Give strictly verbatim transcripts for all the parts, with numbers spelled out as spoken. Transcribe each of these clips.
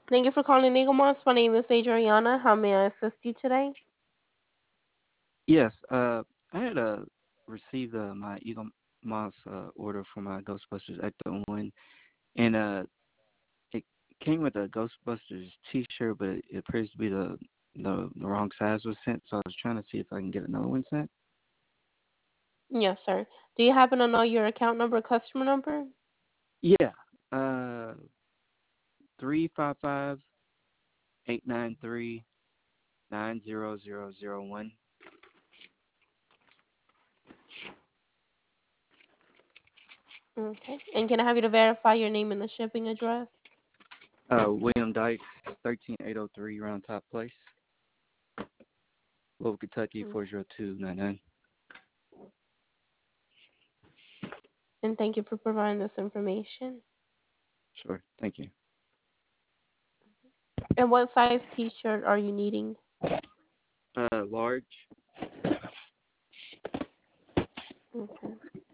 Thank you for calling Eagle Moss. My name is Adriana. How may I assist you today? Yes, uh, I had uh, received uh, my Eagle Moss uh, order for my Ghostbusters Ecto one, and uh, it came with a Ghostbusters T-shirt, but it appears to be the, the the wrong size was sent. So I was trying to see if I can get another one sent. Yes, sir. Do you happen to know your account number, customer number? Yeah, uh, three five five eight nine three nine zero zero zero one. Okay. And can I have you to verify your name and the shipping address? Uh, William Dykes, thirteen eight oh three Round Top Place, Louisville, Kentucky Mm. four zero two nine nine. And thank you for providing this information. Sure, thank you. And what size T-shirt are you needing? Uh, large. Okay.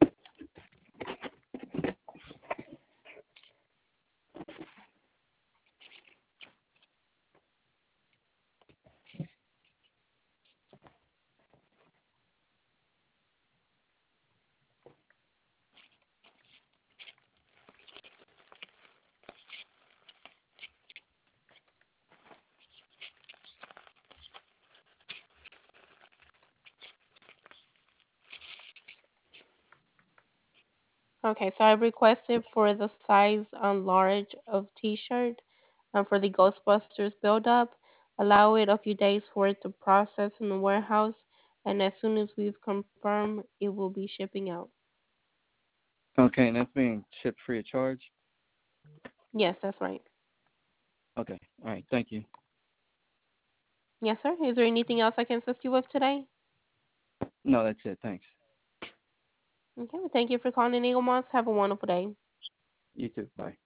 Okay, so I requested for the size um, large of T-shirt um, for the Ghostbusters build-up. Allow it a few days for it to process in the warehouse, and as soon as we've confirmed, it will be shipping out. Okay, and that's being shipped free of charge. Yes, that's right. Okay. All right. Thank you. Yes, sir. Is there anything else I can assist you with today? No, that's it. Thanks. Okay, well, thank you for calling Eagle Moss. Have a wonderful day. You too. Bye.